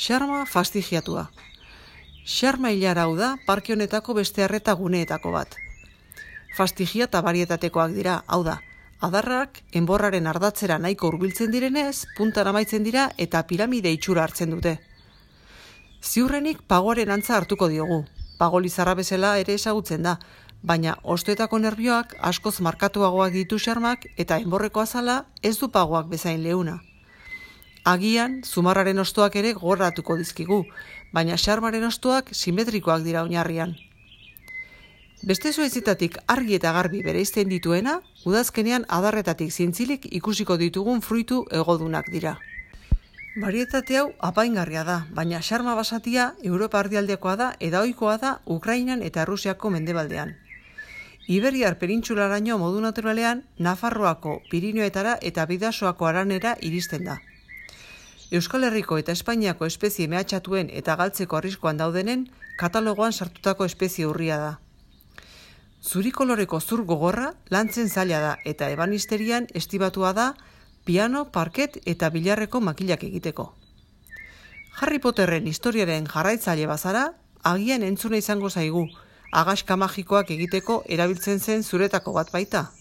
Xarma fastigiatua. Xarma ilara hau da parke honetako beste arreta guneetako bat. Fastigia eta barietatekoak dira, hau da, adarrak enborraren ardatzera nahiko hurbiltzen direnez, puntan amaitzen dira eta piramide itxura hartzen dute. Ziurrenik pagoaren antza hartuko diogu, pago lizarra bezala ere ezagutzen da, baina ostoetako nerbioak askoz markatuagoak ditu xarmak eta enborreko azala ez du pagoak bezain leuna. Agian, zumarraren ostoak ere gogoratuko dizkigu, baina xarmaren ostoak simetrikoak dira oinarrian. Beste zuhaizetatik argi eta garbi bereizten dituena, udazkenean adarretatik zintzilik ikusiko ditugun fruitu hegodunak dira. Barietate hau apaingarria da, baina xarma basatia Europa erdialdekoa da eta ohikoa da Ukrainan eta Errusiako mendebaldean. Iberiar penintsularaino modu naturalean, Nafarroako Pirinioetara eta Bidasoako Aranera iristen da. Euskal Herriko eta Espainiako espezie mehatxatuen eta galtzeko arriskuan daudenen katalogoan sartutako espezie urria da. Zuri koloreko zur gogorra lantzen zaila da eta ebanisterian estibatua da piano, parket eta bilarreko makilak egiteko. Harry Potterren historiaren jarraitzaile bazara, agian entzuna izango zaigu, agaska magikoak egiteko erabiltzen zen zuretako bat baita.